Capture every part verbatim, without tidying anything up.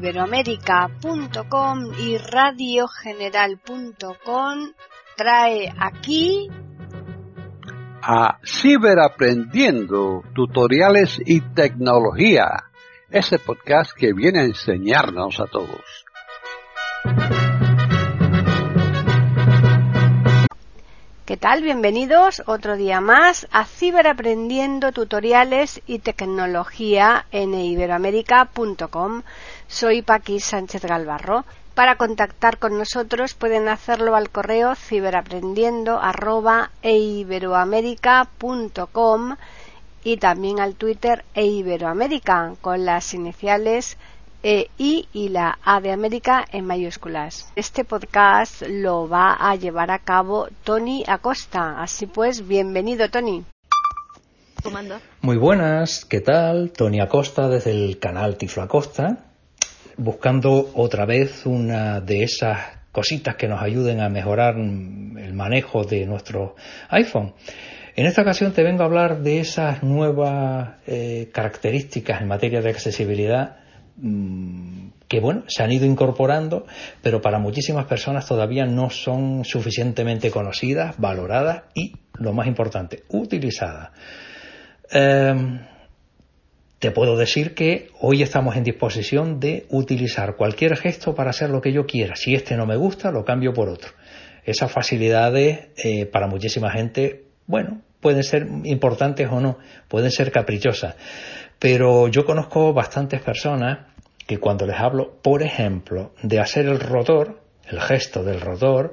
iberoamérica punto com y radio general punto com trae aquí a Ciberaprendiendo, tutoriales y tecnología, ese podcast que viene a enseñarnos a todos. ¿Qué tal? Bienvenidos otro día más a Ciberaprendiendo, tutoriales y tecnología en iberoamérica punto com. Soy Paqui Sánchez Galvarro. Para contactar con nosotros pueden hacerlo al correo ciberaprendiendo arroba iberoamérica punto com y también al Twitter eiberoamérica con las iniciales E I y la A de América en mayúsculas. Este podcast lo va a llevar a cabo Tony Acosta. Así pues, bienvenido, Tony. Comando. Muy buenas, ¿qué tal? Tony Acosta desde el canal Tiflo Acosta, buscando otra vez una de esas cositas que nos ayuden a mejorar el manejo de nuestro iPhone. En esta ocasión te vengo a hablar de esas nuevas eh, características en materia de accesibilidad que bueno, se han ido incorporando, pero para muchísimas personas todavía no son suficientemente conocidas, valoradas y, lo más importante, utilizadas. Eh, te puedo decir que hoy estamos en disposición de utilizar cualquier gesto para hacer lo que yo quiera. Si este no me gusta, lo cambio por otro. Esas facilidades eh, para muchísima gente, bueno, pueden ser importantes o no, pueden ser caprichosas. Pero yo conozco bastantes personas que cuando les hablo, por ejemplo, de hacer el rotor, el gesto del rotor,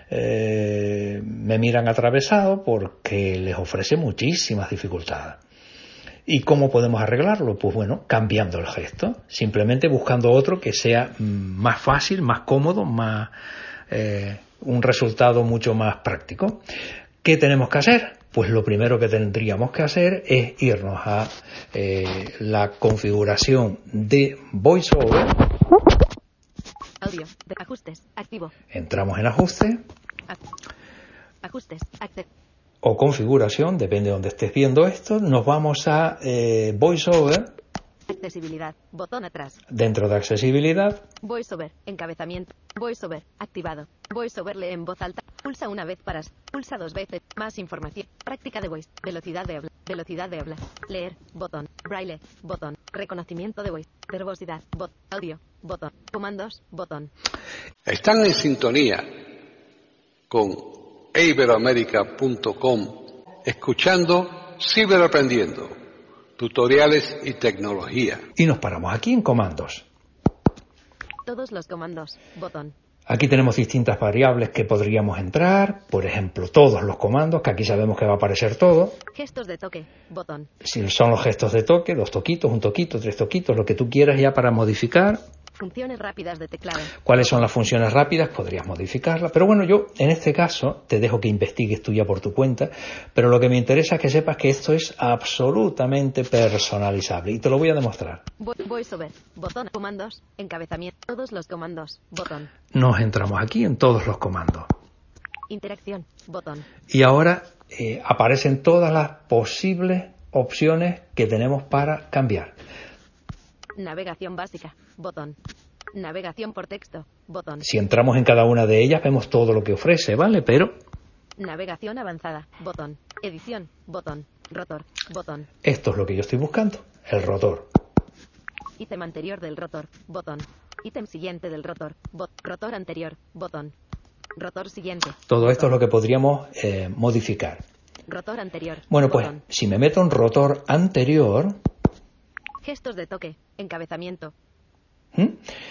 eh, me miran atravesado porque les ofrece muchísimas dificultades. ¿Y cómo podemos arreglarlo? Pues bueno, cambiando el gesto, simplemente buscando otro que sea más fácil, más cómodo, más eh, un resultado mucho más práctico. ¿Qué tenemos que hacer? Pues lo primero que tendríamos que hacer es irnos a eh, la configuración de VoiceOver. Audio, de ajustes, activo. Entramos en ajustes. Ajustes, acceso. O configuración, depende de donde estés viendo esto. Nos vamos a eh, VoiceOver. Accesibilidad, botón atrás. Dentro de accesibilidad. VoiceOver, encabezamiento. VoiceOver, activado. VoiceOver lee en voz alta. Pulsa una vez para. Pulsa dos veces. Más información. Práctica de voice. Velocidad de habla. Velocidad de habla. Leer. Botón. Braille. Botón. Reconocimiento de voice. Verbosidad. Bot. Audio. Botón. Comandos. Botón. Están en sintonía con iberoamérica punto com, escuchando Ciberaprendiendo, tutoriales y tecnología. Y nos paramos aquí en comandos. Todos los comandos. Botón. Aquí tenemos distintas variables que podríamos entrar, por ejemplo, todos los comandos, que aquí sabemos que va a aparecer todo. Gestos de toque, botón. Si son los gestos de toque, dos toquitos, un toquito, tres toquitos, lo que tú quieras ya para modificar. Funciones rápidas de teclado. ¿Cuáles son las funciones rápidas? Podrías modificarlas. Pero bueno, yo en este caso te dejo que investigues tú ya por tu cuenta, pero lo que me interesa es que sepas que esto es absolutamente personalizable y te lo voy a demostrar. VoiceOver, botón, comandos, encabezamiento, todos los comandos, botón. Nos entramos aquí en todos los comandos. Interacción, botón. Y ahora eh, aparecen todas las posibles opciones que tenemos para cambiar. Navegación básica, botón. Navegación por texto, botón. Si entramos en cada una de ellas vemos todo lo que ofrece, ¿vale? Pero navegación avanzada, botón. Edición, botón. Rotor, botón. Esto es lo que yo estoy buscando, el rotor. Ítem anterior del rotor, botón. Ítem siguiente del rotor, bot. Rotor anterior, botón. Rotor siguiente. Todo botón. Esto es lo que podríamos eh, modificar. Rotor anterior. Bueno, pues botón. Si me meto en rotor anterior. Gestos de toque, encabezamiento. ¿Mm?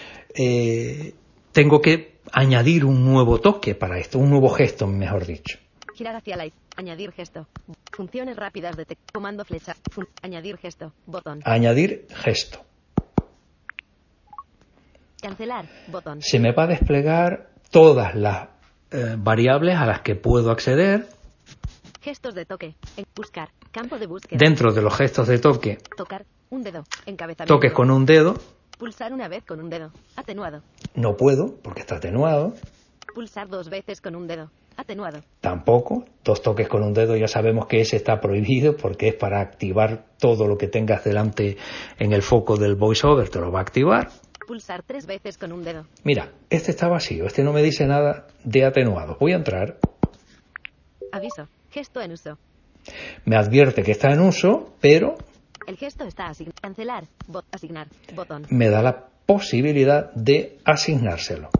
Eh, tengo que añadir un nuevo toque para esto, un nuevo gesto, mejor dicho. Girar hacia la izquierda, añadir gesto. Funciones rápidas de texto, comando flecha, fun- añadir gesto, botón. Añadir gesto. Cancelar, botón. Se me va a desplegar todas las eh, variables a las que puedo acceder. Gestos de toque, en buscar, campo de búsqueda. Dentro de los gestos de toque, Tocar, un dedo, encabezamiento. toques con un dedo. Pulsar una vez con un dedo, atenuado. No puedo, porque está atenuado. Pulsar dos veces con un dedo, atenuado. Tampoco. Dos toques con un dedo ya sabemos que ese está prohibido porque es para activar todo lo que tengas delante en el foco del VoiceOver, te lo va a activar. Pulsar tres veces con un dedo. Mira, este está vacío, este no me dice nada de atenuado. Voy a entrar. Aviso. Gesto en uso. Me advierte que está en uso, pero... El gesto está asignado. Cancelar. Bot asignar. Botón. Me da la posibilidad de asignárselo.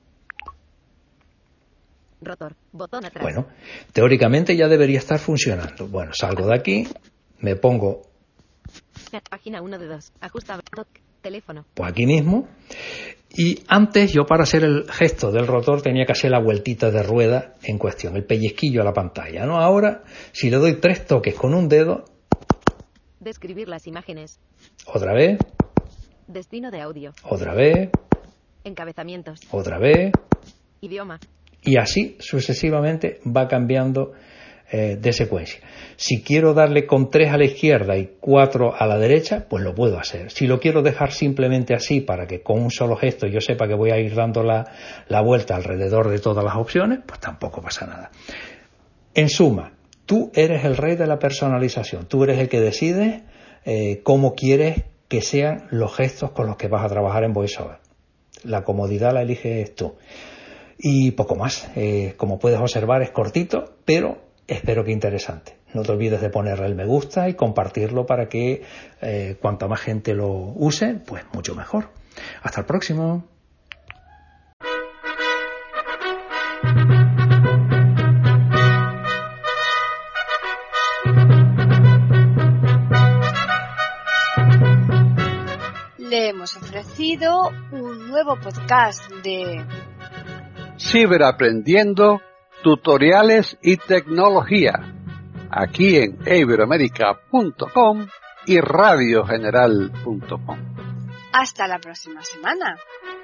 Rotor. Botón atrás. Bueno, teóricamente ya debería estar funcionando. Bueno, salgo de aquí, me pongo... Página uno de dos. Ajusta. Teléfono. Pues aquí mismo. Y antes yo para hacer el gesto del rotor tenía que hacer la vueltita de rueda en cuestión, el pellizquillo a la pantalla, ¿no? Ahora, si le doy tres toques con un dedo... Describir las imágenes. Otra vez. Destino de audio. Otra vez. Encabezamientos. Otra vez. Idioma. Y así sucesivamente va cambiando eh, de secuencia. Si quiero darle con tres a la izquierda y cuatro a la derecha, pues lo puedo hacer. Si lo quiero dejar simplemente así para que con un solo gesto yo sepa que voy a ir dando la, la vuelta alrededor de todas las opciones, pues tampoco pasa nada. En suma, tú eres el rey de la personalización. Tú eres el que decide eh, cómo quieres que sean los gestos con los que vas a trabajar en VoiceOver. La comodidad la eliges tú. Y poco más. Eh, como puedes observar, es cortito, pero espero que interesante. No te olvides de ponerle el me gusta y compartirlo para que eh, cuanta más gente lo use, pues mucho mejor. Hasta el próximo. Le hemos ofrecido un nuevo podcast de Ciberaprendiendo, tutoriales y tecnología, aquí en iberoamerica punto com y radio general punto com. Hasta la próxima semana.